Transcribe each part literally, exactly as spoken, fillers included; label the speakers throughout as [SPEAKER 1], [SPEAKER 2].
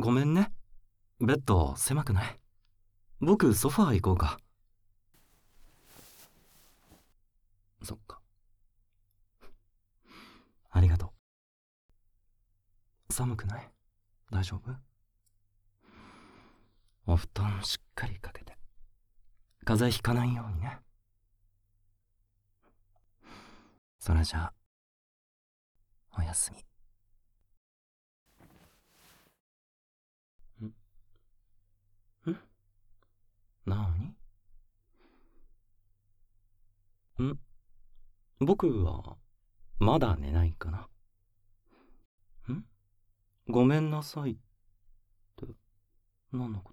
[SPEAKER 1] ごめんね。ベッド狭くない？僕ソファー行こうか。そっか。ありがとう。寒くない？大丈夫？お布団しっかりかけて。風邪ひかないようにね。それじゃあ、おやすみ。んんなにん僕は、まだ寝ないかな。んごめんなさいって、何のこと？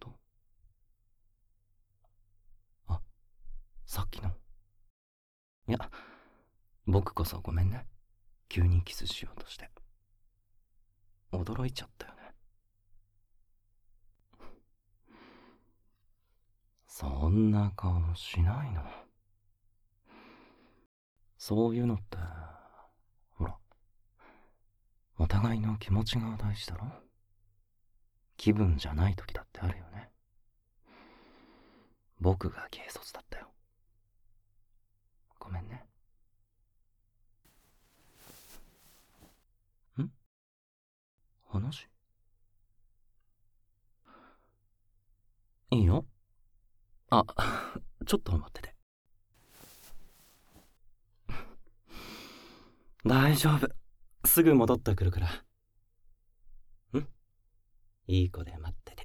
[SPEAKER 1] あ、さっきの。いや、僕こそごめんね。急にキスしようとして。驚いちゃったよね。そんな顔しないの。そういうのって、ほら、お互いの気持ちが大事だろ。気分じゃない時だってあるよね。僕が軽率だったよ。ごめんね。ん話？いいよ。あ、ちょっと待ってて。大丈夫。すぐ戻ってくるから。んいい子で待ってて。